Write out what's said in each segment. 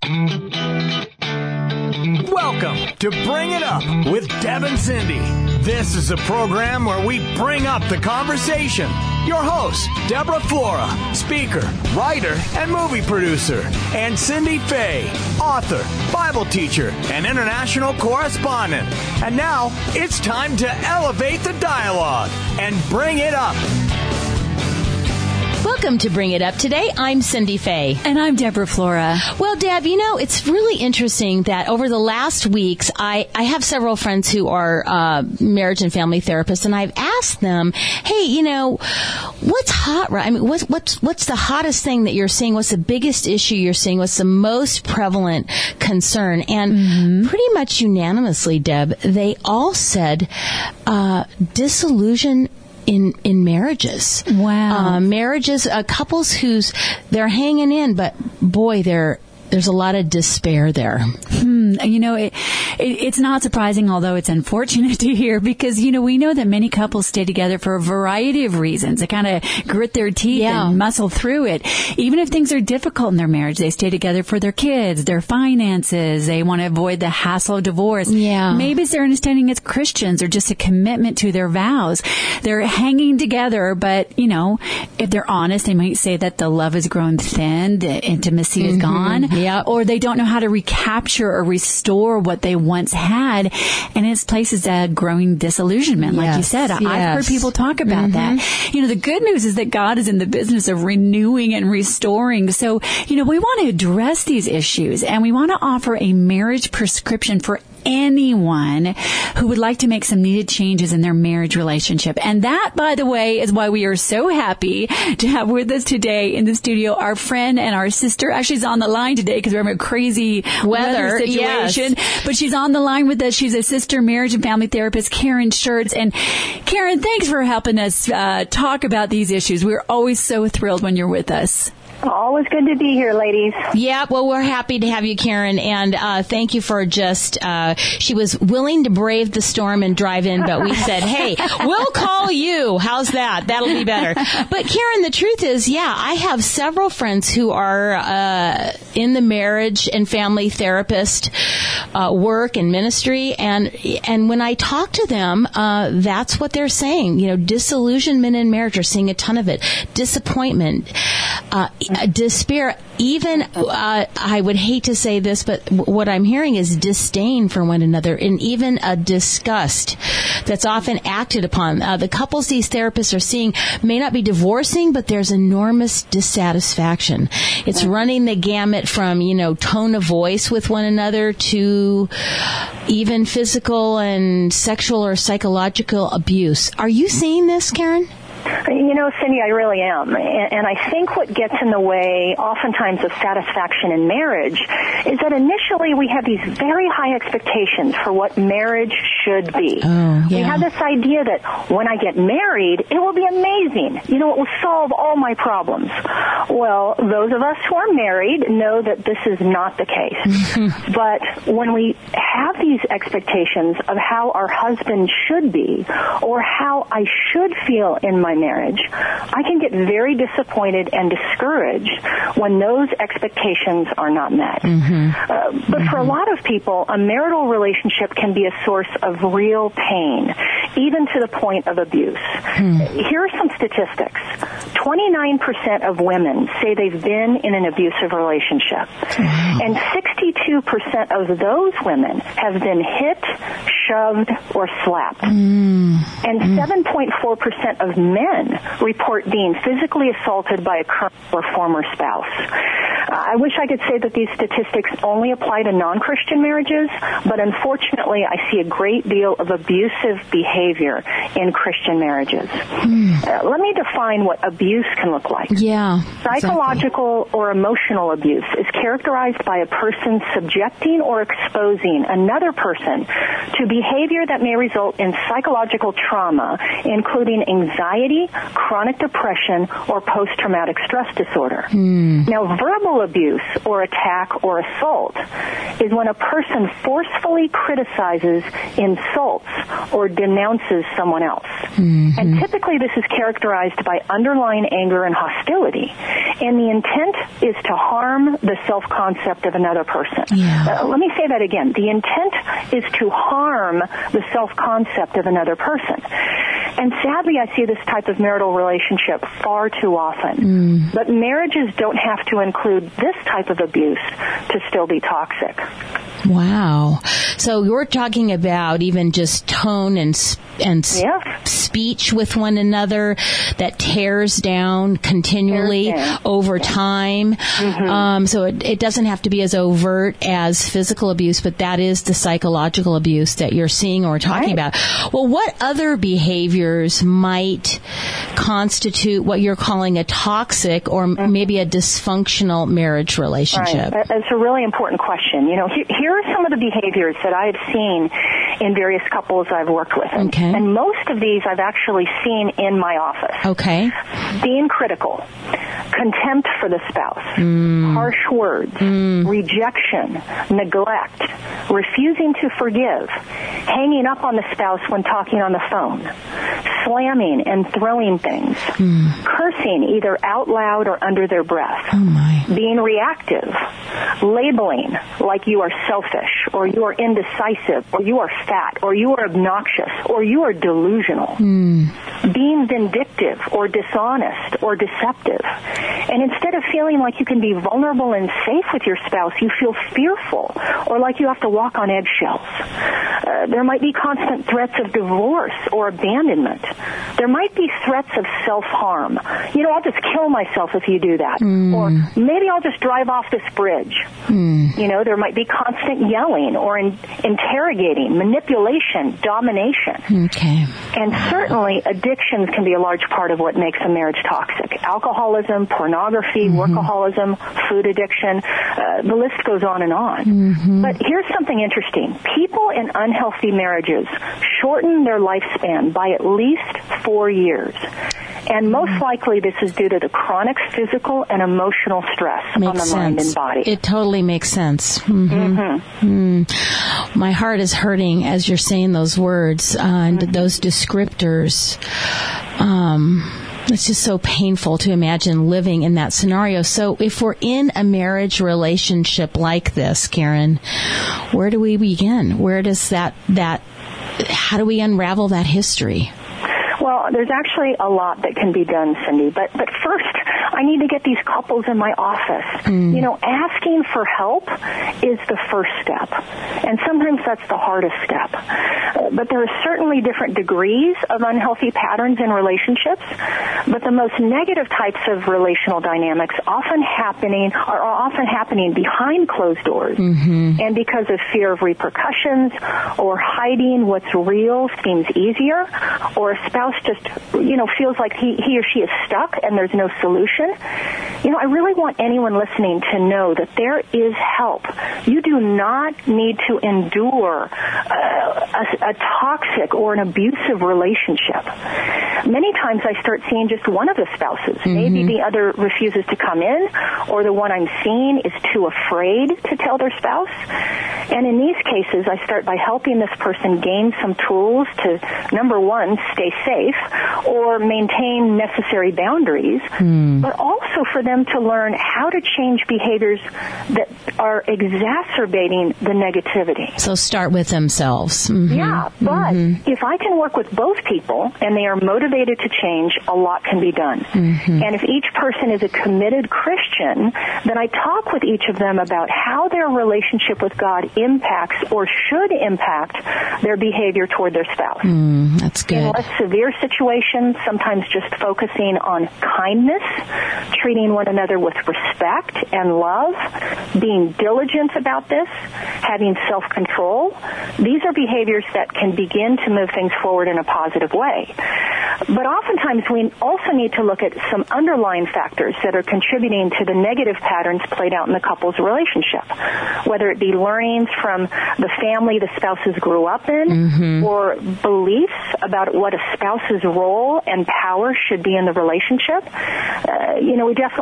Welcome to Bring It Up with Deb and Cindy. This is a program where we bring up the conversation. Your host, Deborah Flora, speaker, writer, and movie producer, and Cindy Fay, author, Bible teacher, and international correspondent. And now, it's time to elevate the dialogue and bring it up. Welcome to Bring It Up. Today, I'm Cindy Fay. And I'm Deborah Flora. Well, Deb, you know, it's really interesting that over the last weeks, I have several friends who are marriage and family therapists, and I've asked them, hey, you know, what's hot? I mean, what's the hottest thing that you're seeing? What's the biggest issue you're seeing? What's the most prevalent concern? And pretty much unanimously, Deb, they all said disillusion in marriages. Wow. Marriages, couples they're hanging in, but boy, there's a lot of despair there. You know, it's not surprising, although it's unfortunate to hear, because, you know, we know that many couples stay together for a variety of reasons. They kind of grit their teeth and muscle through it. Even if things are difficult in their marriage, they stay together for their kids, their finances. They want to avoid the hassle of divorce. Yeah. Maybe it's their understanding as Christians or just a commitment to their vows. They're hanging together, but, you know, if they're honest, they might say that the love has grown thin, the intimacy is gone. Yeah. Or they don't know how to recapture or restore what they once had. And its places a growing disillusionment, like you said. I've heard people talk about that. You know, the good news is that God is in the business of renewing and restoring. So, you know, we want to address these issues, and we want to offer a marriage prescription for anyone who would like to make some needed changes in their marriage relationship. And that, by the way, is why we are so happy to have with us today in the studio our friend and our sister. Actually, she's on the line today because we're having a crazy weather situation. Yes. But she's on the line with us. She's a sister marriage and family therapist, Karen Schertz. And Karen, thanks for helping us talk about these issues. We're always so thrilled when you're with us. Always good to be here, ladies. Yeah, well, we're happy to have you, Karen, and thank you for she was willing to brave the storm and drive in, but we said, hey, we'll call you. How's that? That'll be better. But Karen, the truth is, I have several friends who are in the marriage and family therapist work and ministry, and when I talk to them, that's what they're saying. You know, disillusionment in marriage, we're seeing a ton of it. Disappointment, despair, even, I would hate to say this, but what I'm hearing is disdain for one another, and even a disgust that's often acted upon. The couples these therapists are seeing may not be divorcing, but there's enormous dissatisfaction. It's running the gamut from, you know, tone of voice with one another to even physical and sexual or psychological abuse. Are you seeing this, Karen? You know, Cindy, I really am. And I think what gets in the way oftentimes of satisfaction in marriage is that initially we have these very high expectations for what marriage should be. We have this idea that when I get married, it will be amazing. You know, it will solve all my problems. Well, those of us who are married know that this is not the case. But when we have these expectations of how our husband should be or how I should feel in my marriage, I can get very disappointed and discouraged when those expectations are not met. But for a lot of people, a marital relationship can be a source of real pain, even to the point of abuse. Here are some statistics. 29% of women say they've been in an abusive relationship. And 62% of those women have been hit, shoved, or slapped. And 7.4% of men report being physically assaulted by a current or former spouse. I wish I could say that these statistics only apply to non-Christian marriages, but unfortunately I see a great deal of abusive behavior in Christian marriages. Let me define what abuse can look like. Psychological or emotional abuse is characterized by a person subjecting or exposing another person to behavior that may result in psychological trauma, including anxiety, chronic depression, or post-traumatic stress disorder. Now, verbal abuse or attack or assault is when a person forcefully criticizes, insults, or denounces someone else. Mm-hmm. And typically this is characterized by underlying anger and hostility. And the intent is to harm the self-concept of another person. Yeah. Let me say that again. The intent is to harm the self-concept of another person. And sadly, I see this type of marital relationship far too often. But marriages don't have to include this type of abuse to still be toxic. Wow. So you're talking about even just tone and speech with one another that tears down continually over time. Mm-hmm. So it doesn't have to be as overt as physical abuse, but that is the psychological abuse that you're seeing or talking about. Well, what other behaviors might constitute what you're calling a toxic or maybe a dysfunctional marriage relationship? Right. That's a really important question. You know, here are some of the behaviors that I've seen in various couples I've worked with. Okay. And most of these I've actually seen in my office. Okay. Being critical, contempt for the spouse, harsh words, rejection, neglect, refusing to forgive, hanging up on the spouse when talking on the phone, slamming and throwing things, cursing either out loud or under their breath, being reactive, labeling like you are selfish or you are indecisive or you are fat or you are obnoxious or you are delusional, being vindictive or dishonest or deceptive. And instead of feeling like you can be vulnerable and safe with your spouse, you feel fearful or like you have to walk on eggshells. There might be constant threats of divorce or abandonment. There might be threats of self-harm. You know, I'll just kill myself if you do that. Or maybe I'll just drive off this bridge. You know, there might be constant yelling or interrogating, manipulation, domination. Okay. And certainly addictions can be a large part of what makes a marriage toxic. Alcoholism, pornography, workaholism, food addiction, the list goes on and on. But here's something interesting. People in unhealthy marriages shorten their lifespan by at least 4 years. And most likely this is due to the chronic physical and emotional stress on the mind and body. It totally makes sense. My heart is hurting as you're saying those words and those descriptors. It's just so painful to imagine living in that scenario. So if we're in a marriage relationship like this, Karen, where do we begin? Where does how do we unravel that history? Well, there's actually a lot that can be done, Cindy. But first, I need to get these couples in my office. You know, asking for help is the first step. And sometimes that's the hardest step. But there are certainly different degrees of unhealthy patterns in relationships. But the most negative types of relational dynamics are often happening behind closed doors. And because of fear of repercussions or hiding what's real seems easier, or a spouse just, you know, feels like he or she is stuck and there's no solution. You know, I really want anyone listening to know that there is help. You do not need to endure a toxic or an abusive relationship. Many times I start seeing just one of the spouses. Maybe the other refuses to come in, or the one I'm seeing is too afraid to tell their spouse. And in these cases, I start by helping this person gain some tools to, number one, stay safe or maintain necessary boundaries, but also for them to learn how to change behaviors that are exacerbating the negativity. So start with themselves. Yeah, but if I can work with both people and they are motivated to change, a lot can be done. And if each person is a committed Christian, then I talk with each of them about how their relationship with God impacts or should impact their behavior toward their spouse. That's good. In less severe situations, sometimes just focusing on kindness, treating one another with respect and love, being diligent about this, having self-control. These are behaviors that can begin to move things forward in a positive way. But oftentimes we also need to look at some underlying factors that are contributing to the negative patterns played out in the couple's relationship, whether it be learnings from the family the spouses grew up in, or beliefs about what a spouse's role and power should be in the relationship. You know, we definitely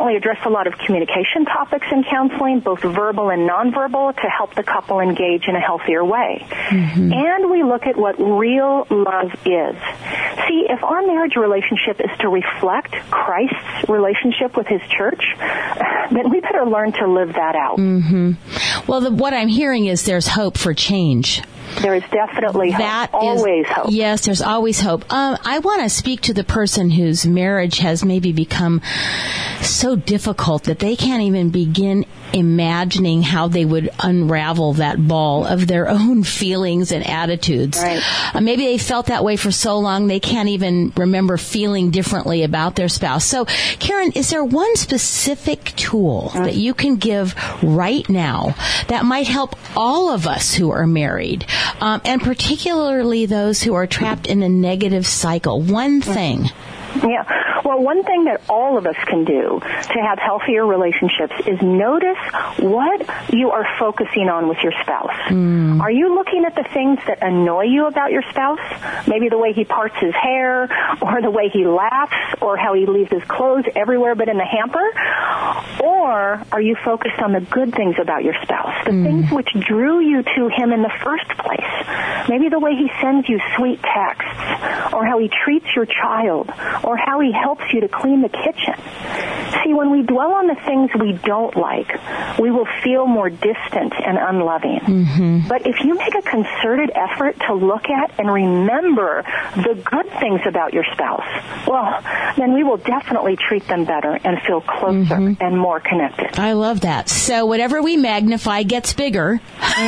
definitely address a lot of communication topics in counseling, both verbal and nonverbal, to help the couple engage in a healthier way. And we look at what real love is. See, if our marriage relationship is to reflect Christ's relationship with His church, then we better learn to live that out. Well, what I'm hearing is there's hope for change. There is definitely hope. Always hope. Yes, there's always hope. I want to speak to the person whose marriage has maybe become so difficult that they can't even begin imagining how they would unravel that ball of their own feelings and attitudes. Right. Maybe they felt that way for so long they can't even remember feeling differently about their spouse. So, Karen, is there one specific tool that you can give right now that might help all of us who are married, and particularly those who are trapped in a negative cycle? One thing. Yeah. Well, one thing that all of us can do to have healthier relationships is notice what you are focusing on with your spouse. Are you looking at the things that annoy you about your spouse? Maybe the way he parts his hair, or the way he laughs, or how he leaves his clothes everywhere but in the hamper? Or are you focused on the good things about your spouse, the things which drew you to him in the first place? Maybe the way he sends you sweet texts, or how he treats your child, or how he helps you to clean the kitchen. See, when we dwell on the things we don't like, we will feel more distant and unloving. But if you make a concerted effort to look at and remember the good things about your spouse, well, then we will definitely treat them better and feel closer and more connected. I love that. So whatever we magnify gets bigger.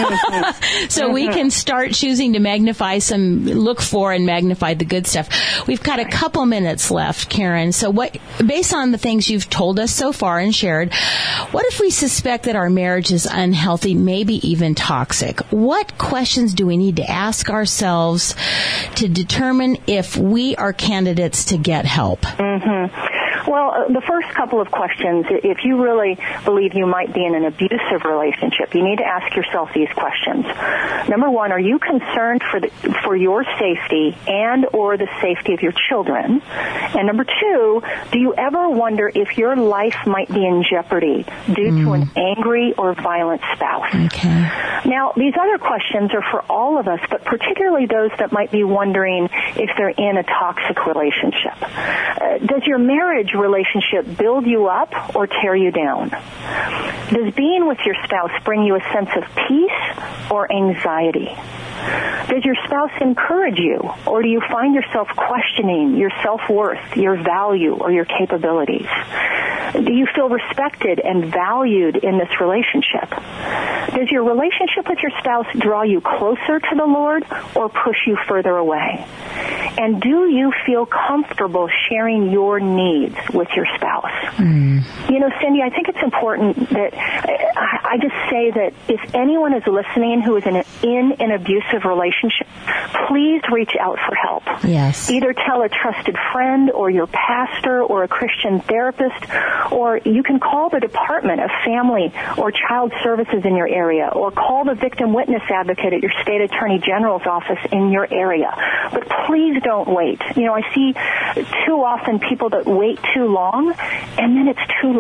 So we can start choosing to look for and magnify the good stuff. We've got a couple minutes left, Karen. So based on the things you've told us so far and shared, what if we suspect that our marriage is unhealthy, maybe even toxic? What questions do we need to ask ourselves to determine if we are candidates to get help? Well, the first couple of questions, if you really believe you might be in an abusive relationship, you need to ask yourself these questions. Number one, are you concerned for your safety and or the safety of your children? And number two, do you ever wonder if your life might be in jeopardy due to an angry or violent spouse? Okay. Now, these other questions are for all of us, but particularly those that might be wondering if they're in a toxic relationship. Does your marriage relationship build you up or tear you down? Does being with your spouse bring you a sense of peace or anxiety? Does your spouse encourage you, or do you find yourself questioning your self-worth, your value, or your capabilities? Do you feel respected and valued in this relationship? Does your relationship with your spouse draw you closer to the Lord or push you further away? And do you feel comfortable sharing your needs with your spouse? You know, Cindy, I think it's important that I just say that if anyone is listening who is in an abusive relationship, please reach out for help. Yes. Either tell a trusted friend or your pastor or a Christian therapist, or you can call the Department of Family or Child Services in your area, or call the Victim Witness Advocate at your state attorney general's office in your area. But please don't wait. You know, I see too often people that wait too long, and then it's too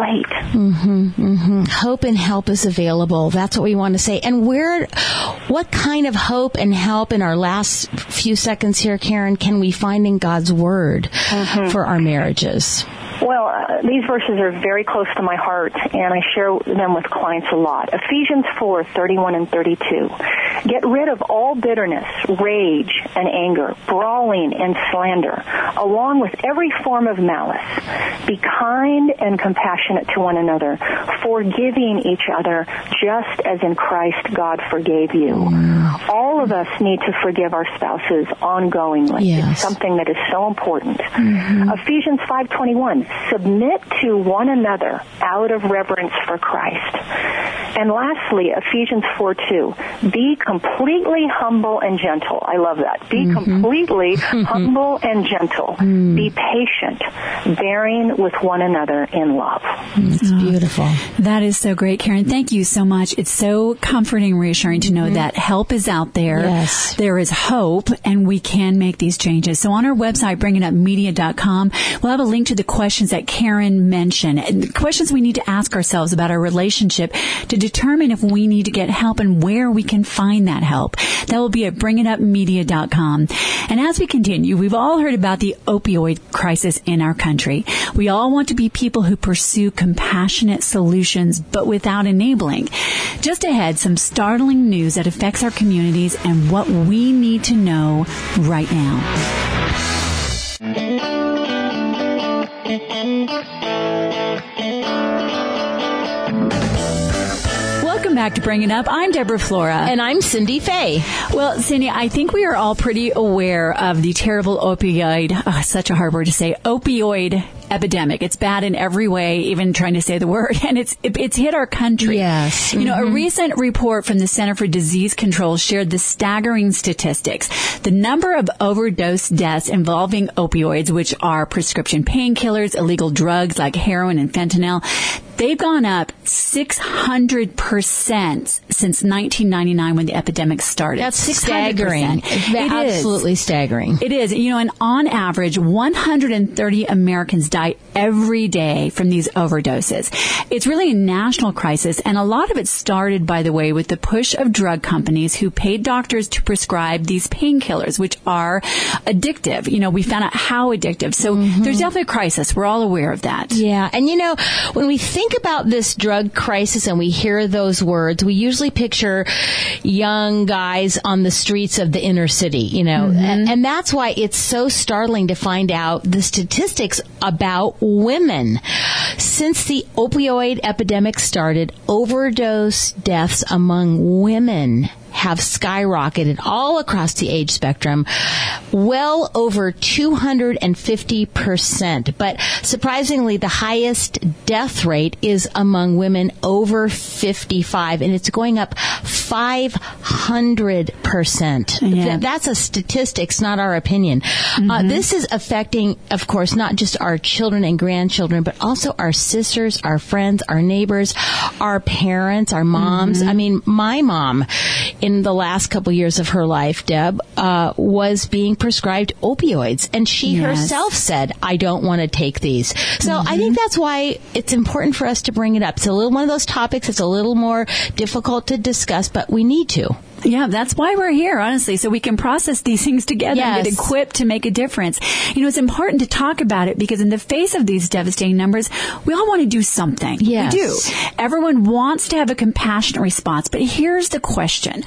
late. Hope and help is available. That's what we want to say. And what kind of hope and help in our last few seconds here, Karen, can we find in God's Word for our marriages? Well, these verses are very close to my heart, and I share them with clients a lot. Ephesians 4:31 and 32. Get rid of all bitterness, rage, and anger, brawling and slander, along with every form of malice. Be kind and compassionate to one another, forgiving each other, just as in Christ God forgave you. All of us need to forgive our spouses ongoingly. Yes. It's something that is so important. Ephesians 5:21. Submit to one another out of reverence for Christ. And lastly, Ephesians 4:2. Be completely humble and gentle. I love that. Be completely humble and gentle. Be patient, bearing with one another in love. It's beautiful. That is so great, Karen. Thank you so much. It's so comforting, reassuring to know that help is out there. Yes. There is hope, and we can make these changes. So on our website, bringitupmedia.com, we'll have a link to the questions that Karen mentioned, and the questions we need to ask ourselves about our relationship to determine if we need to get help and where we can find that help. That will be at bringitupmedia.com. And as we continue, we've all heard about the opioid crisis in our country. We all want to be people who pursue compassionate solutions, but without enabling. Just ahead, some startling news that affects our communities and what we need to know right now. Welcome back to Bring It Up. I'm Deborah Flora. And I'm Cindy Fay. Well, Cindy, I think we are all pretty aware of the terrible opioid, such a hard word to say, opioid epidemic. It's bad in every way, even trying to say the word, and it's hit our country. Yes. You know, a recent report from the Center for Disease Control shared the staggering statistics. The number of overdose deaths involving opioids, which are prescription painkillers, illegal drugs like heroin and fentanyl, they've gone up 600% since 1999 when the epidemic started. That's staggering. Absolutely staggering. It is. You know, and on average, 130 Americans die every day from these overdoses. It's really a national crisis, and a lot of it started, by the way, with the push of drug companies who paid doctors to prescribe these painkillers, which are addictive. You know, we found out how addictive. So there's definitely a crisis. We're all aware of that. Yeah. And, you know, when we think about this drug crisis and we hear those words, we usually picture young guys on the streets of the inner city, you know, and that's why it's so startling to find out the statistics about women. Since the opioid epidemic started, overdose deaths among women have skyrocketed all across the age spectrum, well over 250%. But surprisingly, the highest death rate is among women over 55, and it's going up 500%. Yeah. That's a statistics, not our opinion. This is affecting, of course, not just our children and grandchildren, but also our sisters, our friends, our neighbors, our parents, our moms. I mean, my mom, in the last couple years of her life, Deb, was being prescribed opioids. And she herself said, I don't want to take these. So I think that's why it's important for us to bring it up. It's a little one of those topics that's a little more difficult to discuss, but we need to. Yeah, that's why we're here, honestly, so we can process these things together and get equipped to make a difference. You know, it's important to talk about it because in the face of these devastating numbers, we all want to do something. Yes. We do. Everyone wants to have a compassionate response, but here's the question.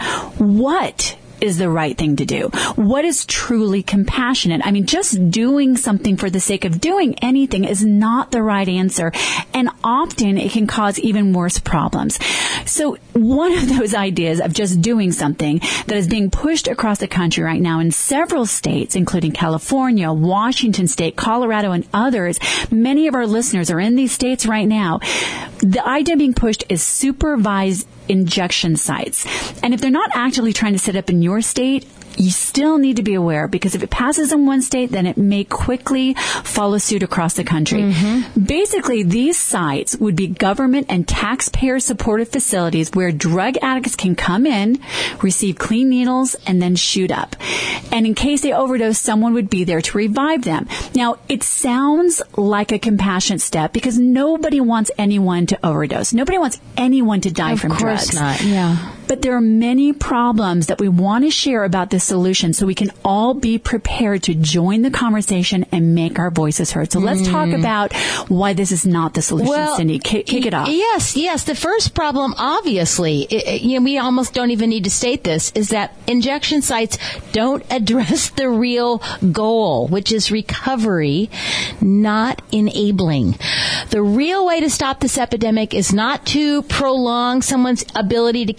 What is the right thing to do? What is truly compassionate? I mean, just doing something for the sake of doing anything is not the right answer, and often it can cause even worse problems. So one of those ideas of just doing something that is being pushed across the country right now in several states, including California, Washington State, Colorado, and others, many of our listeners are in these states right now. The idea being pushed is supervised injection sites. And if they're not actively trying to set up in your state, you still need to be aware, because if it passes in one state, then it may quickly follow suit across the country. Basically, these sites would be government and taxpayer-supported facilities where drug addicts can come in, receive clean needles, and then shoot up. And in case they overdose, someone would be there to revive them. Now, it sounds like a compassionate step because nobody wants anyone to overdose. Nobody wants anyone to die from drugs. Of course not, yeah. But there are many problems that we want to share about this solution so we can all be prepared to join the conversation and make our voices heard. So let's talk about why this is not the solution, Cindy. Kick it off. Yes. The first problem, obviously, we almost don't even need to state this, is that injection sites don't address the real goal, which is recovery, not enabling. The real way to stop this epidemic is not to prolong someone's ability to keep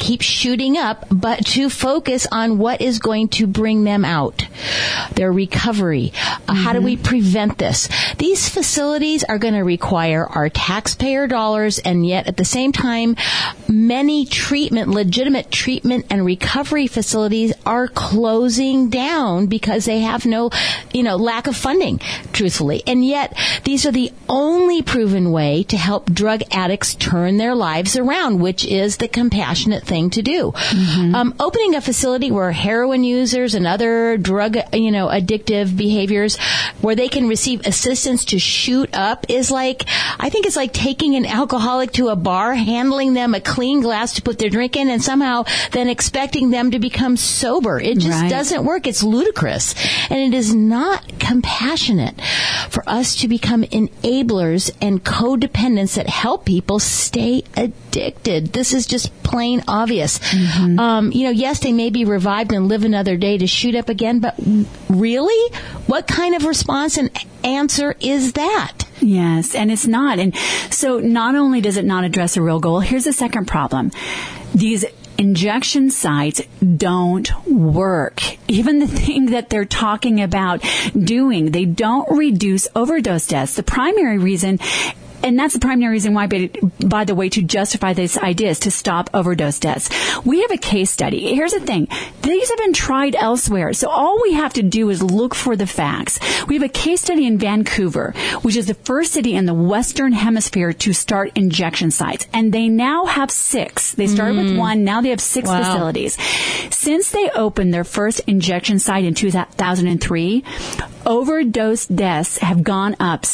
shooting up, but to focus on what is going to bring them out, their recovery. How do we prevent this? These facilities are going to require our taxpayer dollars, and yet at the same time, many legitimate treatment and recovery facilities are closing down because they have no, lack of funding, truthfully. And yet, these are the only proven way to help drug addicts turn their lives around, which is the compassionate thing to do. Opening a facility where heroin users and other drug, addictive behaviors, where they can receive assistance to shoot up I think it's like taking an alcoholic to a bar, handling them a clean glass to put their drink in, and somehow then expecting them to become sober. It just doesn't work. It's ludicrous. And it is not compassionate for us to become enablers and codependents that help people stay addicted. This is just plain obvious. Yes, they may be revived and live another day to shoot up again, but really? What kind of response and answer is that? Yes, and it's not. And so not only does it not address a real goal, here's the second problem. These injection sites don't work. Even the thing that they're talking about doing, they don't reduce overdose deaths. The primary reason, and that's the primary reason why, by the way, to justify this idea is to stop overdose deaths. We have a case study. Here's the thing. These have been tried elsewhere. So all we have to do is look for the facts. We have a case study in Vancouver, which is the first city in the Western Hemisphere to start injection sites. And they now have 6. They started with 1. Now they have 6 facilities. Since they opened their first injection site in 2003, overdose deaths have gone up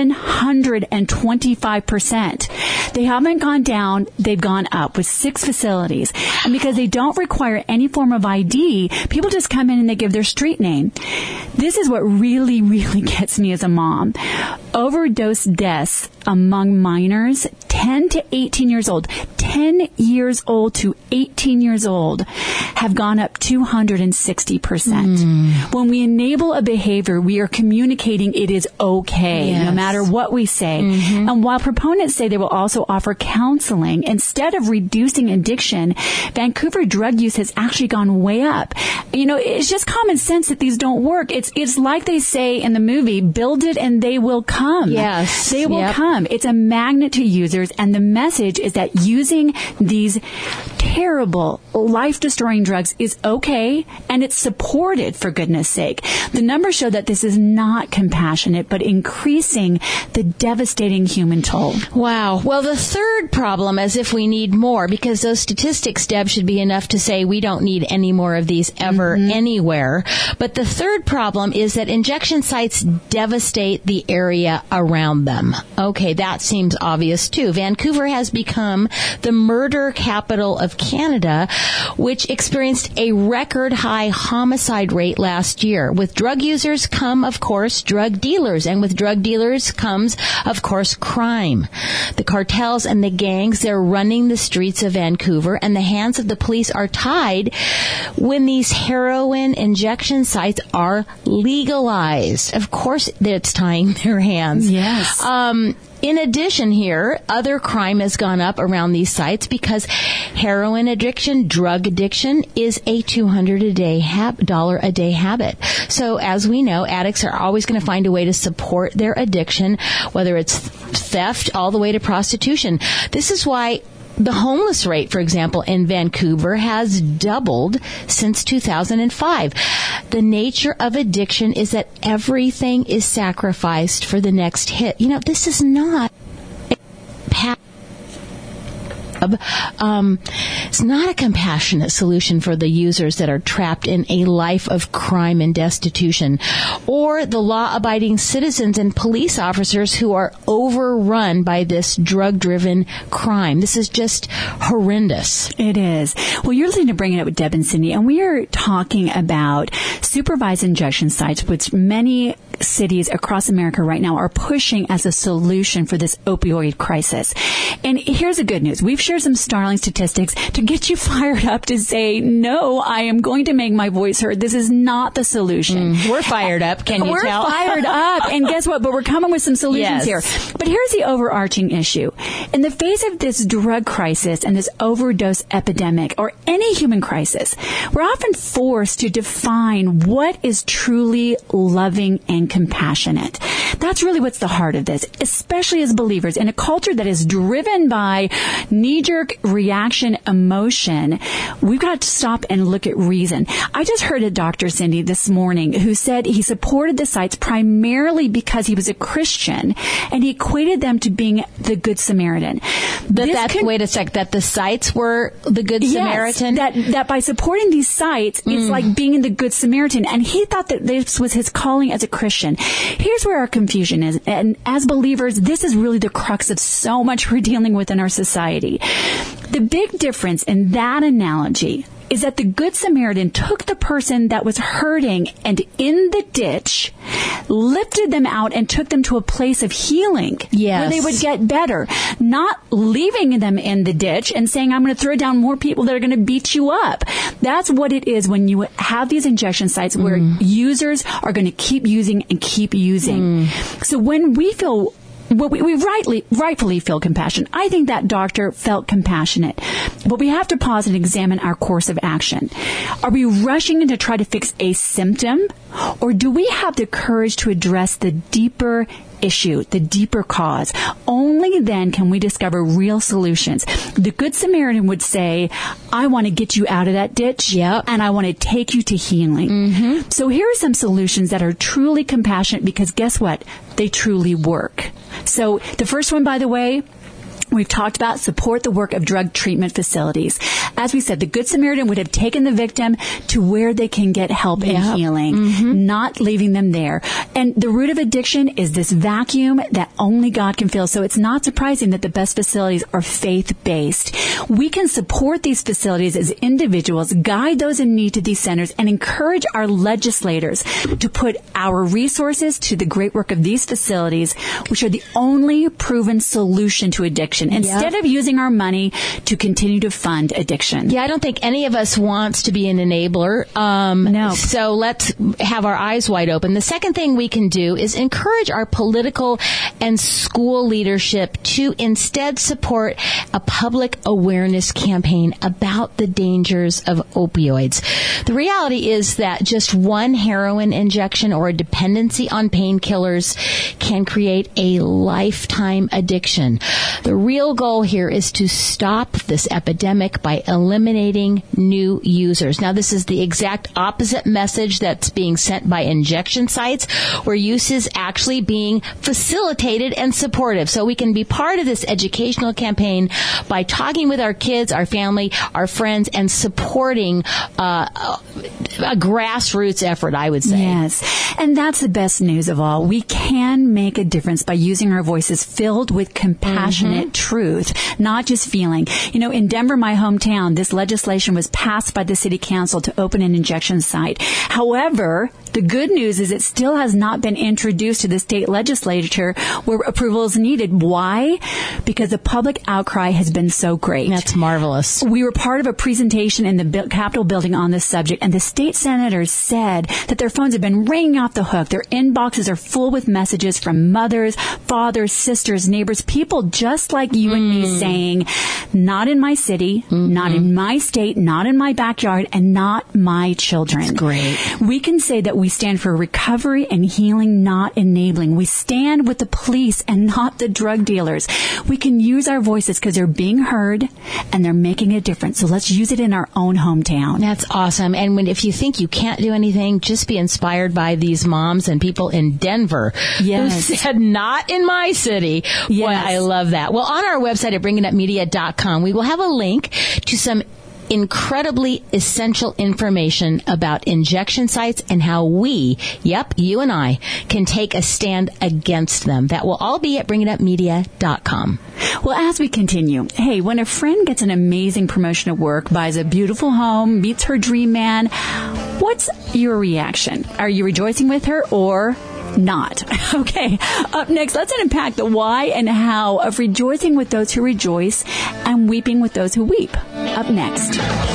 725%. They haven't gone down, they've gone up with 6 facilities. And because they don't require any form of ID, people just come in and they give their street name. This is what really, really gets me as a mom. Overdose deaths among minors 10 to 18 years old, 10 years old to 18 years old, have gone up 260%. When we enable a behavior, we are communicating it is okay, no matter what we say. And while proponents say they will also offer counseling, instead of reducing addiction, Vancouver drug use has actually gone way up. It's just common sense that these don't work. It's like they say in the movie, build it and they will come. Yes. They will come. It's a magnet to users, and the message is that using these terrible, life-destroying drugs is okay, and it's supported, for goodness sake. The numbers show that this is not compassionate, but increasing the devastating human toll. Wow. Well, the third problem, as if we need more, because those statistics, Deb, should be enough to say we don't need any more of these ever anywhere. But the third problem is that injection sites devastate the area around them. Okay, that seems obvious too. Vancouver has become the murder capital of Canada, which experienced a record high homicide rate last year. With drug users come, of course, drug dealers, and with drug dealers comes, of course, crime. The cartels and the gangs, they're running the streets of Vancouver, and the hands of the police are tied when these heroin injection sites are legalized. Of course, it's tying their hands. Yes. In addition here, other crime has gone up around these sites because heroin addiction, drug addiction is a $200 a day habit. So as we know, addicts are always going to find a way to support their addiction, whether it's theft all the way to prostitution. This is why the homeless rate, for example, in Vancouver has doubled since 2005. The nature of addiction is that everything is sacrificed for the next hit. This is not it's not a compassionate solution for the users that are trapped in a life of crime and destitution, or the law-abiding citizens and police officers who are overrun by this drug-driven crime. This is just horrendous. It is. Well, you're listening to Bring It Up with Deb and Cindy, and we are talking about supervised injection sites, which many cities across America right now are pushing as a solution for this opioid crisis. And here's the good news. We've share some startling statistics to get you fired up to say, no, I am going to make my voice heard. This is not the solution. We're fired up. Can you tell? We're fired up. And guess what? But we're coming with some solutions here. But here's the overarching issue. In the face of this drug crisis and this overdose epidemic, or any human crisis, we're often forced to define what is truly loving and compassionate. That's really what's the heart of this, especially as believers in a culture that is driven by knee-jerk reaction emotion. We've got to stop and look at reason. I just heard a Dr. Cindy this morning who said he supported the sites primarily because he was a Christian, and he equated them to being the Good Samaritan. Wait a sec, that the sites were the Good Samaritan? That by supporting these sites, it's like being the Good Samaritan. And he thought that this was his calling as a Christian. Here's where our confusion is. And as believers, this is really the crux of so much we're dealing with in our society. The big difference in that analogy is that the Good Samaritan took the person that was hurting and in the ditch, lifted them out and took them to a place of healing where they would get better, not leaving them in the ditch and saying, I'm going to throw down more people that are going to beat you up. That's what it is when you have these injection sites where users are going to keep using and keep using. So when we feel we rightfully feel compassion. I think that doctor felt compassionate. But we have to pause and examine our course of action. Are we rushing in to try to fix a symptom? Or do we have the courage to address the deeper issue, the deeper cause? Only then can we discover real solutions. The Good Samaritan would say, I want to get you out of that ditch, and I want to take you to healing. So here are some solutions that are truly compassionate, because guess what? They truly work. So the first one, by the way, we've talked about support the work of drug treatment facilities. As we said, the Good Samaritan would have taken the victim to where they can get help and healing, not leaving them there. And the root of addiction is this vacuum that only God can fill. So it's not surprising that the best facilities are faith-based. We can support these facilities as individuals, guide those in need to these centers, and encourage our legislators to put our resources to the great work of these facilities, which are the only proven solution to addiction, instead of using our money to continue to fund addiction. I don't think any of us wants to be an enabler. No. So let's have our eyes wide open. The second thing we can do is encourage our political and school leadership to instead support a public awareness campaign about the dangers of opioids. The reality is that just one heroin injection or a dependency on painkillers can create a lifetime addiction. The real goal here is to stop this epidemic by eliminating new users. Now, this is the exact opposite message that's being sent by injection sites, where use is actually being facilitated and supportive. So we can be part of this educational campaign by talking with our kids, our family, our friends, and supporting a grassroots effort, I would say. Yes. And that's the best news of all. We can make a difference by using our voices filled with compassionate truth, not just feeling. You know, in Denver, my hometown, this legislation was passed by the city council to open an injection site. However, the good news is it still has not been introduced to the state legislature where approval is needed. Why? Because the public outcry has been so great. That's marvelous. We were part of a presentation in the Capitol building on this subject, and the state senators said that their phones have been ringing off the hook. Their inboxes are full with messages from mothers, fathers, sisters, neighbors, people just like you and me saying, not in my city, not in my state, not in my backyard, and not my children. That's great. We can say that we stand for recovery and healing, not enabling. We stand with the police and not the drug dealers. We can use our voices because they're being heard and they're making a difference. So let's use it in our own hometown. That's awesome. And if you think you can't do anything, just be inspired by these moms and people in Denver who said, not in my city. Yes. Boy, I love that. Well, on our website at bringingupmedia.com, we will have a link to some incredibly essential information about injection sites and how we, you and I, can take a stand against them. That will all be at bringingupmedia.com. Well, as we continue, hey, when a friend gets an amazing promotion at work, buys a beautiful home, meets her dream man, what's your reaction? Are you rejoicing with her or not. Okay. Up next, let's unpack the why and how of rejoicing with those who rejoice and weeping with those who weep. Up next.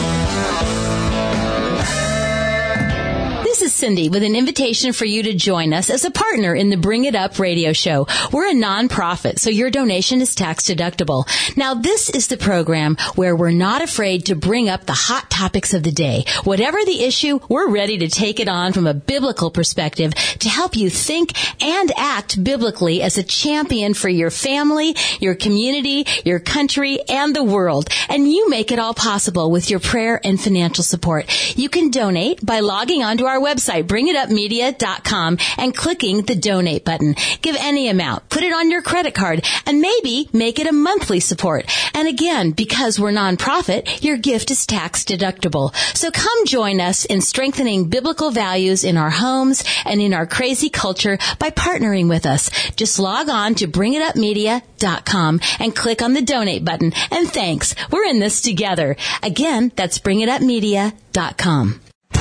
This is Cindy with an invitation for you to join us as a partner in the Bring It Up radio show. We're a nonprofit, so your donation is tax deductible. Now, this is the program where we're not afraid to bring up the hot topics of the day. Whatever the issue, we're ready to take it on from a biblical perspective to help you think and act biblically as a champion for your family, your community, your country, and the world. And you make it all possible with your prayer and financial support. You can donate by logging on to our website, bringitupmedia.com, and clicking the donate button. Give any amount, put it on your credit card, and maybe make it a monthly support. And again, because we're nonprofit, your gift is tax deductible. So come join us in strengthening biblical values in our homes and in our crazy culture by partnering with us. Just log on to bringitupmedia.com and click on the donate button. And thanks. We're in this together. Again, that's bringitupmedia.com.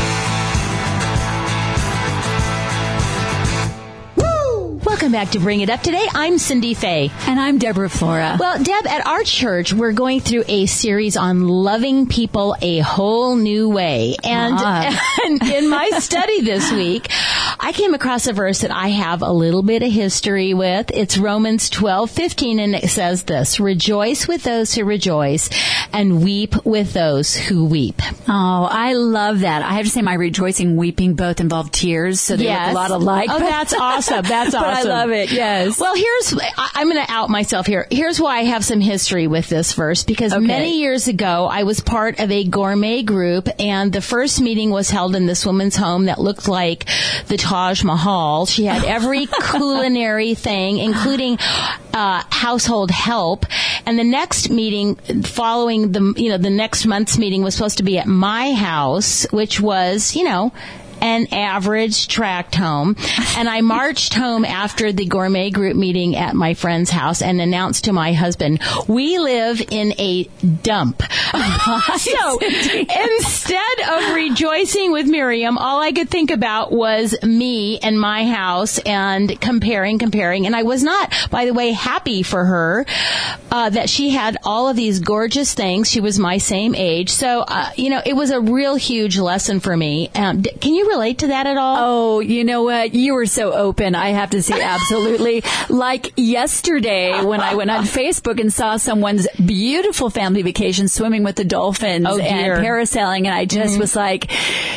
Welcome back to Bring It Up. Today, I'm Cindy Fay. And I'm Deborah Flora. Well, Deb, at our church, we're going through a series on loving people a whole new way. And in my study this week, I came across a verse that I have a little bit of history with. It's Romans 12:15, and it says this: rejoice with those who rejoice and weep with those who weep. Oh, I love that. I have to say my rejoicing, weeping both involve tears, so they look a lot alike. Oh, that's awesome. That's awesome. But I love it, yes. Well, I'm going to out myself here. Here's why I have some history with this verse, because many years ago, I was part of a gourmet group, and the first meeting was held in this woman's home that looked like the Taj Mahal. She had every culinary thing, including household help. And the next meeting following the next month's meeting was supposed to be at my house, which was, an average tract home. And I marched home after the gourmet group meeting at my friend's house and announced to my husband, we live in a dump. So instead of rejoicing with Miriam, all I could think about was me and my house and comparing. And I was not, by the way, happy for her that she had all of these gorgeous things. She was my same age. So, it was a real huge lesson for me. Can you relate to that at all? Oh, you know what? You were so open. I have to say, absolutely. Like yesterday when I went on Facebook and saw someone's beautiful family vacation swimming with the dolphins and parasailing, and I just was like,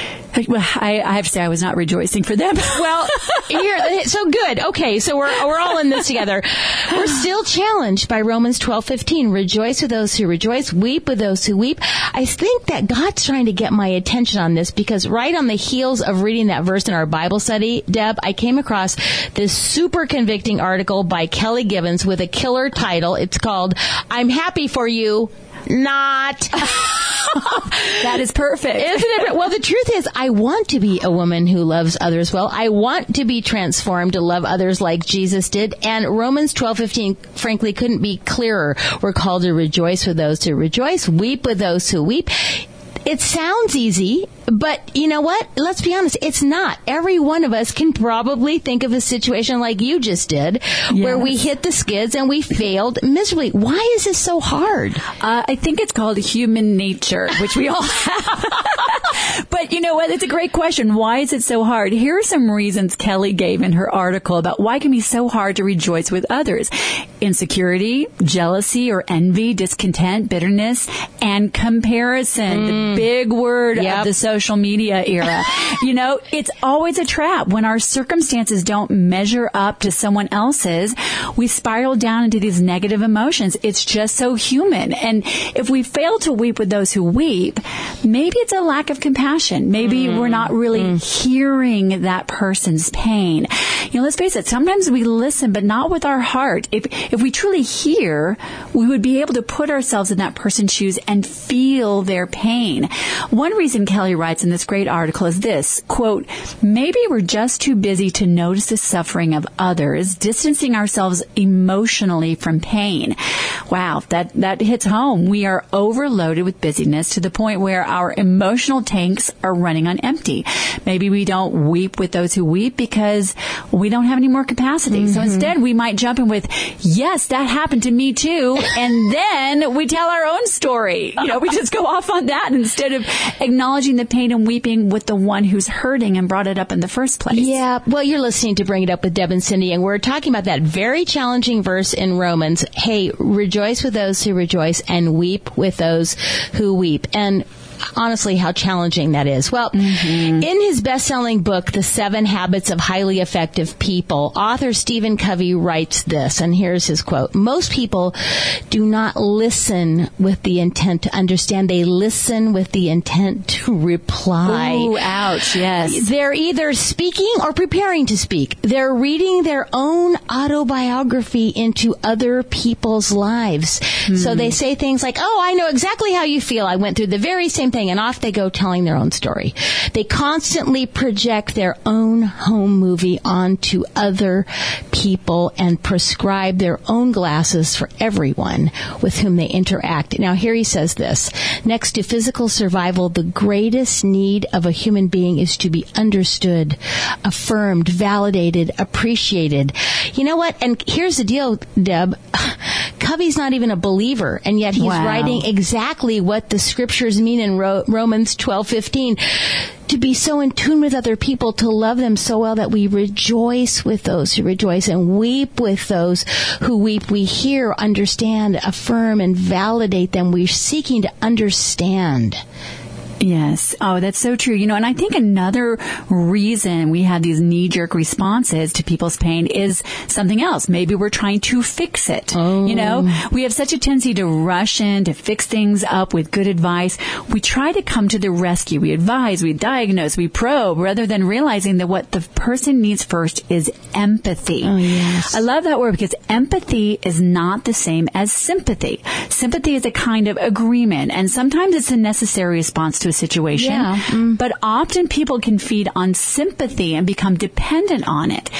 I have to say I was not rejoicing for them. Well, so good. Okay, so we're all in this together. We're still challenged by Romans 12:15. Rejoice with those who rejoice, weep with those who weep. I think that God's trying to get my attention on this, because right on the heels of reading that verse in our Bible study, Deb, I came across this super convicting article by Kelly Givens with a killer title. It's called, I'm Happy for You, Not. That is perfect. Isn't it? Well, the truth is, I want to be a woman who loves others well. I want to be transformed to love others like Jesus did. And Romans 12:15, frankly, couldn't be clearer. We're called to rejoice with those who rejoice, weep with those who weep. It sounds easy, but you know what? Let's be honest. It's not. Every one of us can probably think of a situation like you just did, where we hit the skids and we failed miserably. Why is this so hard? I think it's called human nature, which we all have. But you know what? It's a great question. Why is it so hard? Here are some reasons Kelly gave in her article about why it can be so hard to rejoice with others. Insecurity, jealousy or envy, discontent, bitterness, and comparison. The big word of the social media era. It's always a trap. When our circumstances don't measure up to someone else's, we spiral down into these negative emotions. It's just so human. And if we fail to weep with those who weep, maybe it's a lack of compassion. Maybe we're not really hearing that person's pain. Let's face it, sometimes we listen, but not with our heart. If we truly hear, we would be able to put ourselves in that person's shoes and feel their pain. One reason Kelly writes in this great article is this, quote, maybe we're just too busy to notice the suffering of others, distancing ourselves emotionally from pain. Wow, that hits home. We are overloaded with busyness to the point where our emotional tanks are running on empty. Maybe we don't weep with those who weep because we don't have any more capacity. So instead, we might jump in with, yes, that happened to me too. And then we tell our own story. We just go off on that instead of acknowledging the pain and weeping with the one who's hurting and brought it up in the first place. Yeah. Well, you're listening to Bring It Up with Deb and Cindy, and we're talking about that very challenging verse in Romans. Hey, rejoice with those who rejoice and weep with those who weep. And honestly, how challenging that is. Well, in his best-selling book, The 7 Habits of Highly Effective People, author Stephen Covey writes this, and here's his quote. Most people do not listen with the intent to understand. They listen with the intent to reply. Ooh, ouch, yes. They're either speaking or preparing to speak. They're reading their own autobiography into other people's lives. So they say things like, oh, I know exactly how you feel. I went through the very same thing, and off they go telling their own story. They constantly project their own home movie onto other people and prescribe their own glasses for everyone with whom they interact. Now, here he says this. Next to physical survival, the greatest need of a human being is to be understood, affirmed, validated, appreciated. You know what? And here's the deal, Deb. Covey's not even a believer, and yet he's writing exactly what the scriptures mean in Romans 12:15. To be so in tune with other people, to love them so well that we rejoice with those who rejoice and weep with those who weep. We hear, understand, affirm, and validate them. We're seeking to understand. Yes. Oh, that's so true. And I think another reason we have these knee-jerk responses to people's pain is something else. Maybe we're trying to fix it. We have such a tendency to rush in to fix things up with good advice. We try to come to the rescue. We advise, we diagnose, we probe, rather than realizing that what the person needs first is empathy. Oh, yes. I love that word because empathy is not the same as sympathy. Sympathy is a kind of agreement, and sometimes it's a necessary response to a situation, but often people can feed on sympathy and become dependent on it.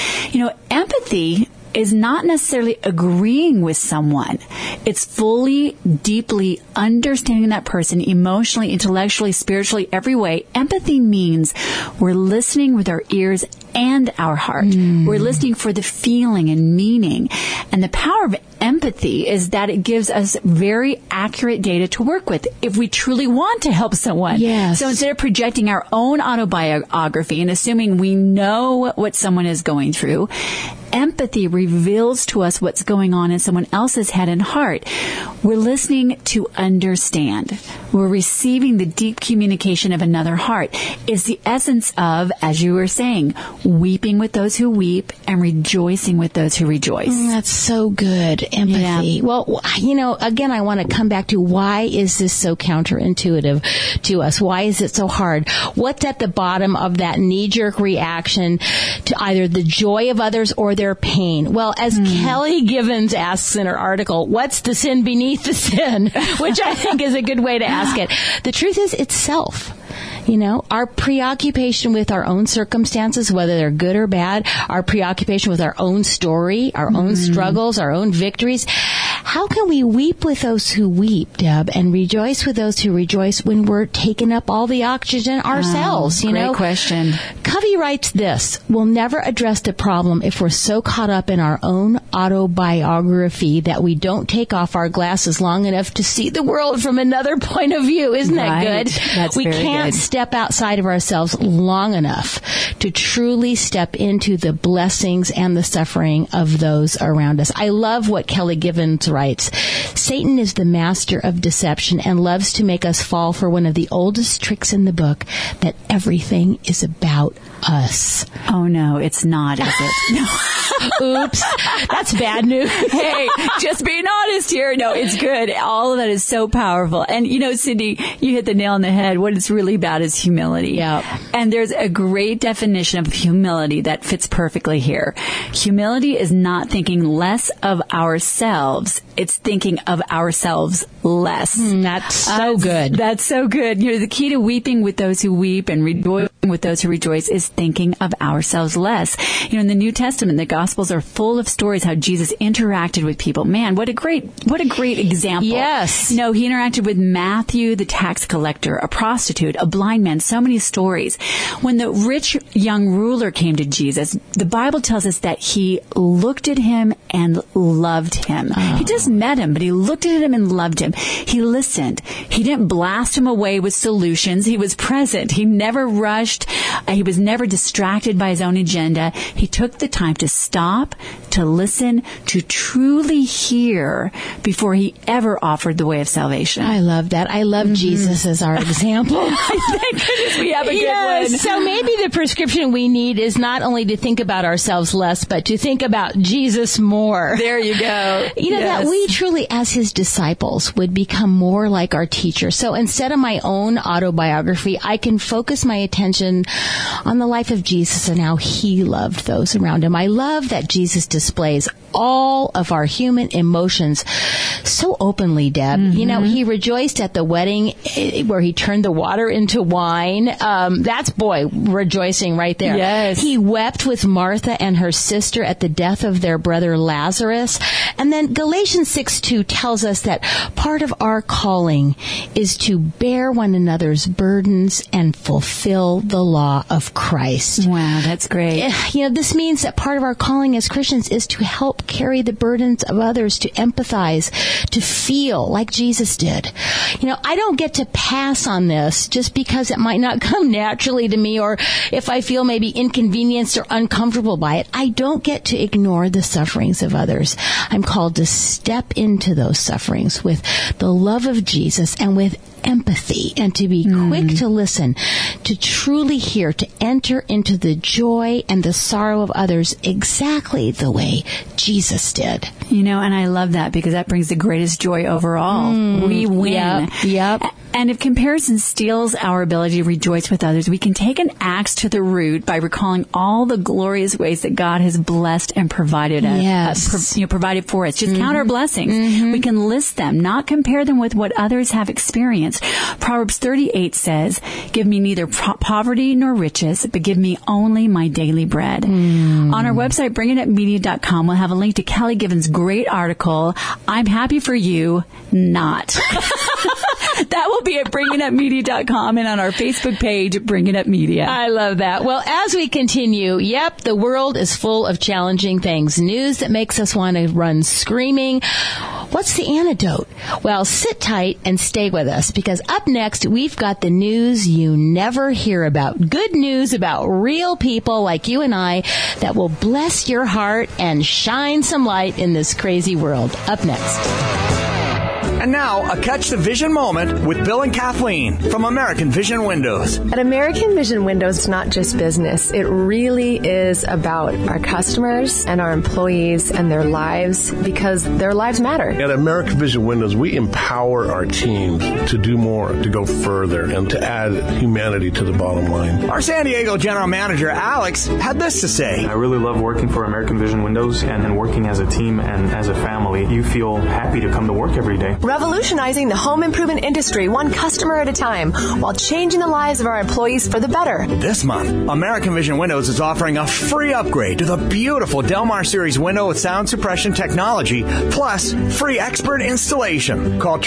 Empathy is not necessarily agreeing with someone. It's fully, deeply understanding that person emotionally, intellectually, spiritually, every way. Empathy means we're listening with our ears and our heart. We're listening for the feeling and meaning. And the power of empathy is that it gives us very accurate data to work with if we truly want to help someone. Yes. So instead of projecting our own autobiography and assuming we know what someone is going through, empathy reveals to us what's going on in someone else's head and heart. We're listening to understand. We're receiving the deep communication of another heart. It's the essence of, as you were saying, weeping with those who weep and rejoicing with those who rejoice. That's so good. Empathy. Yeah. Well, again, I want to come back to why is this so counterintuitive to us? Why is it so hard? What's at the bottom of that knee-jerk reaction to either the joy of others or their pain? Well, as Kelly Givens asks in her article, what's the sin beneath the sin? Which I think is a good way to ask it. The truth is, it's self. Our preoccupation with our own circumstances, whether they're good or bad, our preoccupation with our own story, our own struggles, our own victories. How can we weep with those who weep, Deb, and rejoice with those who rejoice when we're taking up all the oxygen ourselves? Great question. Covey writes this, we'll never address the problem if we're so caught up in our own autobiography that we don't take off our glasses long enough to see the world from another point of view. Isn't that good? That's we very can't good. Step outside of ourselves long enough to truly step into the blessings and the suffering of those around us. I love what Kelly Givens writes. Satan is the master of deception and loves to make us fall for one of the oldest tricks in the book, that everything is about us. Oh, no, it's not, is it? Oops. That's bad news. Hey, just being honest here. No, it's good. All of that is so powerful. And, Cindy, you hit the nail on the head. What it's really about is humility. Yeah. And there's a great definition of humility that fits perfectly here. Humility is not thinking less of ourselves. It's thinking of ourselves less. That's so good. That's so good. The key to weeping with those who weep and rejoice with those who rejoice is thinking of ourselves less. You know, in the New Testament, the Gospels are full of stories how Jesus interacted with people. Man, what a great example. Yes. You know, he interacted with Matthew, the tax collector, a prostitute, a blind man, so many stories. When the rich young ruler came to Jesus, the Bible tells us that he looked at him and loved him. Oh. He just met him, but he looked at him and loved him. He listened. He didn't blast him away with solutions. He was present. He never rushed. He was never distracted by his own agenda. He took the time to stop, to listen, to truly hear before he ever offered the way of salvation. I love that. I love Jesus as our example. Thank goodness we have a good one. So maybe the prescription we need is not only to think about ourselves less, but to think about Jesus more. There you go. You know, that we truly, as his disciples, would become more like our teacher. So instead of my own autobiography, I can focus my attention on the life of Jesus and how he loved those around him. I love that Jesus displays all of our human emotions so openly, Deb. Mm-hmm. You know, he rejoiced at the wedding where he turned the water into wine. That's, rejoicing right there. Yes. He wept with Martha and her sister at the death of their brother Lazarus. And then Galatians 6:2 tells us that part of our calling is to bear one another's burdens and fulfill the law of Christ. Wow, that's great. You know, this means that part of our calling as Christians is to help carry the burdens of others, to empathize, to feel like Jesus did. You know, I don't get to pass on this just because it might not come naturally to me, or if I feel maybe inconvenienced or uncomfortable by it. I don't get to ignore the sufferings of others. I'm called to step into those sufferings with the love of Jesus and with empathy, and to be quick to listen, to truly hear, to enter into the joy and the sorrow of others exactly the way Jesus did. You know, and I love that because that brings the greatest joy overall. We win. Yep. And if comparison steals our ability to rejoice with others, we can take an axe to the root by recalling all the glorious ways that God has blessed and provided provided for us. Just count our blessings. We can list them, not compare them with what others have experienced. Proverbs 38 says, "Give me neither poverty nor riches, but give me only my daily bread." On our website, bringitupmedia.com, we'll have a link to Kelly Given's great article, "I'm Happy for You, Not." That will be at bringitupmedia.com and on our Facebook page, Bring It Up Media. I love that. Well, as we continue, the world is full of challenging things. News that makes us want to run screaming. What's the antidote? Well, sit tight and stay with us, because up next, we've got the news you never hear about. Good news about real people like you and I that will bless your heart and shine some light in this crazy world. Up next. And now, a Catch the Vision moment with Bill and Kathleen from American Vision Windows. At American Vision Windows, it's not just business. It really is about our customers and our employees and their lives, because their lives matter. At American Vision Windows, we empower our teams to do more, to go further, and to add humanity to the bottom line. Our San Diego General Manager, Alex, had this to say. I really love working for American Vision Windows and working as a team and as a family. You feel happy to come to work every day. Revolutionizing the home improvement industry one customer at a time while changing the lives of our employees for the better. This month, American Vision Windows is offering a free upgrade to the beautiful Delmar Series window with sound suppression technology, plus free expert installation. Call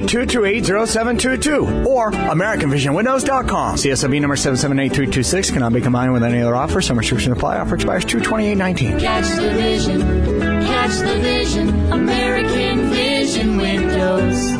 888-228-0722 or AmericanVisionWindows.com. CSIB number 778326 cannot be combined with any other offer. Some restrictions apply. Offer expires 2/28/19. Catch the vision. Catch the vision. American Vision Windows.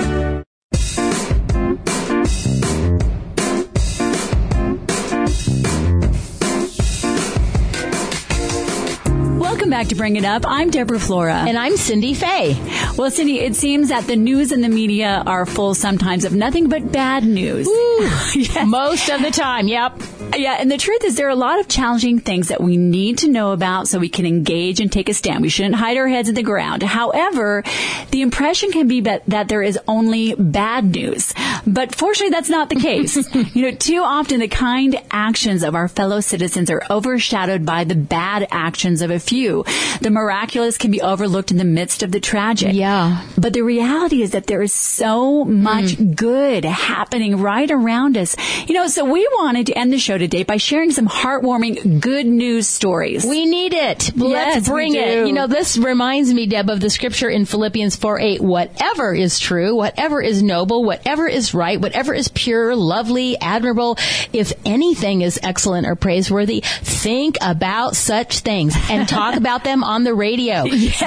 Welcome back to Bring It Up. I'm Deborah Flora. And I'm Cindy Fay. Well, Cindy, it seems that the news and the media are full sometimes of nothing but bad news. Yes. Most of the time, yep. Yeah, and the truth is there are a lot of challenging things that we need to know about so we can engage and take a stand. We shouldn't hide our heads in the ground. However, the impression can be that there is only bad news. But fortunately, that's not the case. Too often the kind actions of our fellow citizens are overshadowed by the bad actions of a few. The miraculous can be overlooked in the midst of the tragic. Yeah. But the reality is that there is so much good happening right around us. So we wanted to end the show show today by sharing some heartwarming good news stories. We need it. Let's bring it. You know, this reminds me, Deb, of the scripture in Philippians 4:8. Whatever is true, whatever is noble, whatever is right, whatever is pure, lovely, admirable, if anything is excellent or praiseworthy, think about such things and talk about them on the radio.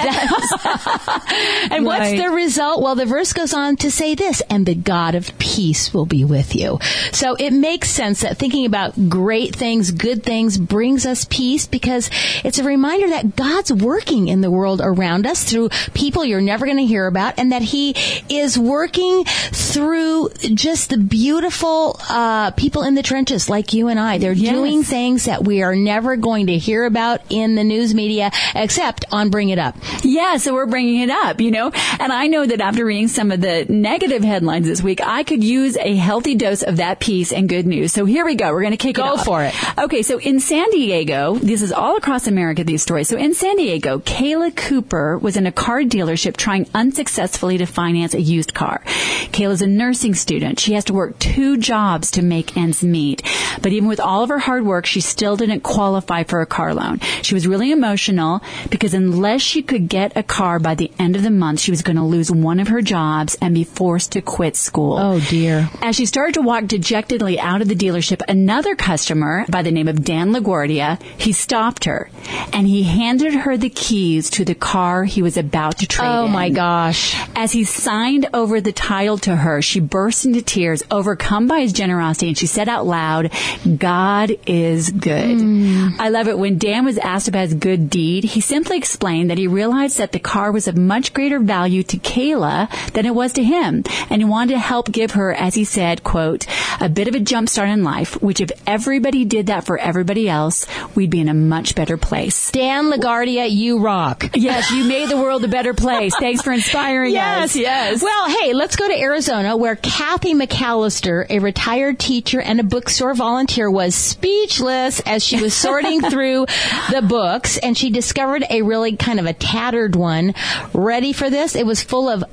And what's the result? Well, the verse goes on to say this, and the God of peace will be with you. So it makes sense that thinking about great things, good things, brings us peace, because it's a reminder that God's working in the world around us through people you're never going to hear about, and that He is working through just the beautiful people in the trenches like you and I. They're doing things that we are never going to hear about in the news media, except on Bring It Up. Yeah, so we're bringing it up, you know. And I know that after reading some of the negative headlines this week, I could use a healthy dose of that peace and good news. So here we go. We're going to kick it off. Go for it. Okay, so in San Diego, this is all across America, these stories. So in San Diego, Kayla Cooper was in a car dealership trying unsuccessfully to finance a used car. Kayla's a nursing student. She has to work 2 jobs to make ends meet. But even with all of her hard work, she still didn't qualify for a car loan. She was really emotional because unless she could get a car by the end of the month, she was going to lose one of her jobs and be forced to quit school. Oh, dear. As she started to walk dejectedly out of the dealership, another customer by the name of Dan LaGuardia, he stopped her and he handed her the keys to the car he was about to trade in. Oh, my gosh. As he signed over the title to her, she burst into tears, overcome by his generosity, and she said out loud, God is good. I love it. When Dan was asked about his good deed, he simply explained that he realized that the car was of much greater value to Kayla than it was to him, and he wanted to help give her, as he said, quote, a bit of a jump start in life, which if everybody did that for everybody else, we'd be in a much better place. Dan LaGuardia, you rock. Yes, you made the world a better place. Thanks for inspiring us. Yes. Well, hey, let's go to Arizona, where Kathy McAllister, a retired teacher and a bookstore volunteer, was speechless as she was sorting through the books, and she discovered a really kind of a tattered one. Ready for this? It was full of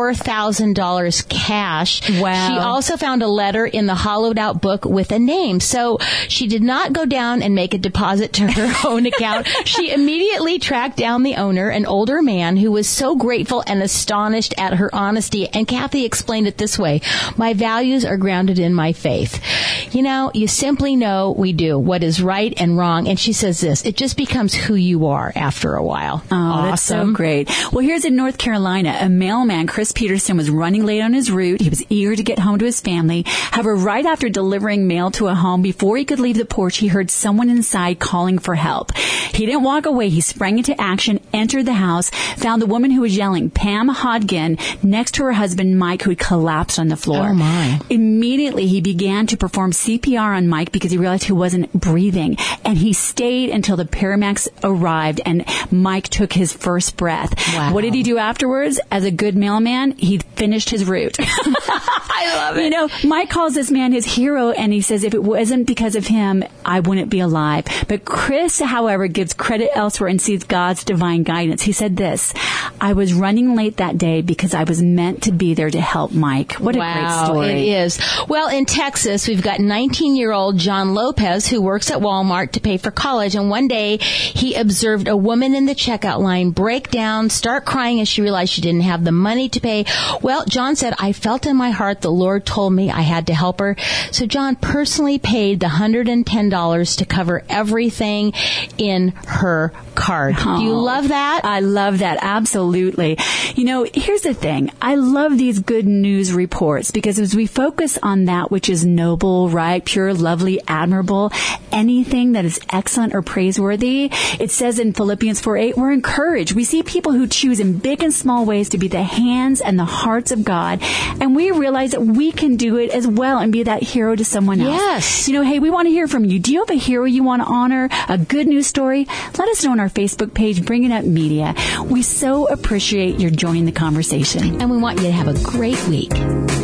$4,000 cash. Wow. She also found a letter in the hollowed out book with a name. So she did not go down and make a deposit to her own account. She immediately tracked down the owner, an older man who was so grateful and astonished at her honesty. And Kathy explained it this way: my values are grounded in my faith. You know, you simply know we do what is right and wrong. And she says this: it just becomes who you are after a while. Oh, awesome. That's so great. Well, here's in North Carolina, a mailman, Chris Peterson, was running late on his route. He was eager to get home to his family. However, right after delivering mail to a home, before he could leave the porch, he heard someone inside calling for help. He didn't walk away. He sprang into action, entered the house, found the woman who was yelling, Pam Hodgkin, next to her husband, Mike, who had collapsed on the floor. Oh, my. Immediately, he began to perform CPR on Mike because he realized he wasn't breathing. And he stayed until the paramedics arrived and Mike took his first breath. Wow. What did he do afterwards? As a good mailman, he finished his route. I love it. You know, Mike calls this man his hero, and he says if it wasn't because of him, I wouldn't be alive. But Chris, however, gives credit elsewhere and sees God's divine guidance. He said this: I was running late that day because I was meant to be there to help Mike. What a great story. It is. Well, in Texas, we've got 19-year-old John Lopez who works at Walmart to pay for college. And one day he observed a woman in the checkout line break down, start crying as she realized she didn't have the money to pay. Well, John said, I felt in my heart the Lord told me I had to help her. So John personally paid the $110 to cover everything in her card. Oh, do you love that? I love that. Absolutely. You know, here's the thing. I love these good news reports because as we focus on that which is noble, right, pure, lovely, admirable, anything that is excellent or praiseworthy, it says in Philippians 4:8, we're encouraged. We see people who choose in big and small ways to be the hands and the hearts of God, and we realize that we can do it as well and be that hero to someone else. Yes. You know, hey, we want to hear from you. Do you have a hero you want to honor? A good news story? Let us know on our Facebook page, Bring It Up Media. We so appreciate your joining the conversation. And we want you to have a great week.